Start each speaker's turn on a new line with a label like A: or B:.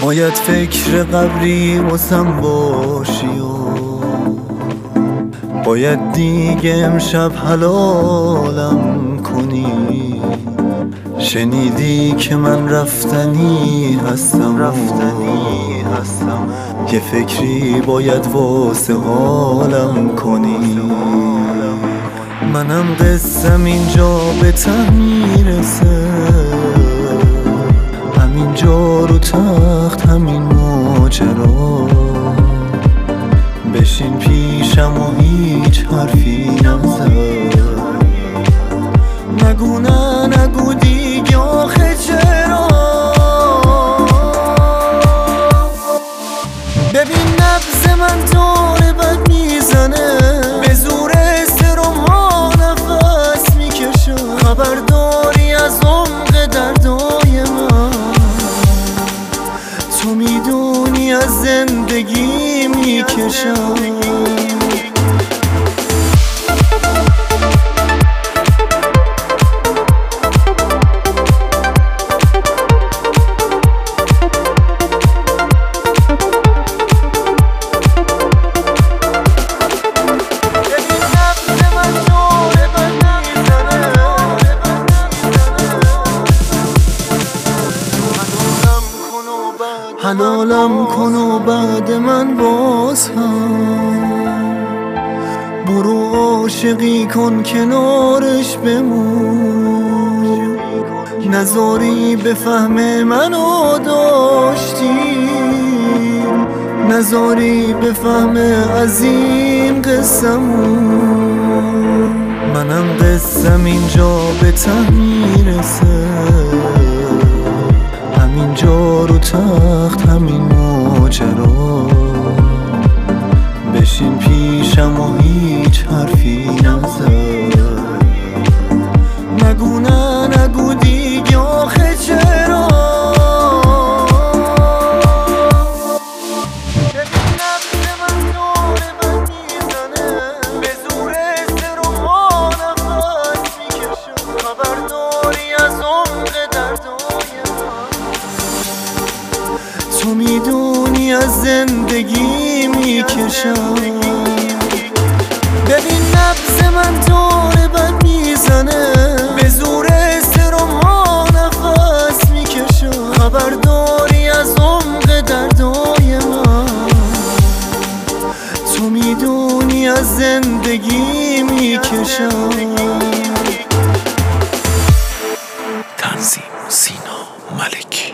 A: باید فکر قبری واسم باشی و باید دیگه امشب حلالم کنی. شنیدی که من رفتنی هستم یه فکری باید واسه حالم کنی. منم قسم اینجا به ته میرسه، همینجا رو تخت همین ماجرا. بشین پیشم و هیچ حرفی نزن، نگو نه نگو دیگه آخه چرا. ببین نبض من داره بد میزنه، به زور سرم ها نفس میکشم. خبرداری از عمق دردای من، تو میدونی از زندگی میکشم. حلالم کن و بعد من باز هم برو عاشقی کن کنارش بمون. نذاری بفهمه منو داشتی، نذاری بفهمه عظیم قصه‌مون. منم قصم اینجا به ته میرسه، همینجا رو تخت همین ماجرا. بشین پیشم و هیچ حرفی نزن، نگو نه نگو دیگه آخه چرا. ببین نبض من داره بد میزنه، به زور سرم ها نفس میکشم. خبرداری از عمق دردای من، تو میدونی از زندگی میکشم. ببین نبض من داره بد میزنه، به زور سرم ها نفس میکشم. خبرداری از عمق دردای من، تو میدونی از زندگی میکشم.
B: تنظیم سینا ملکی.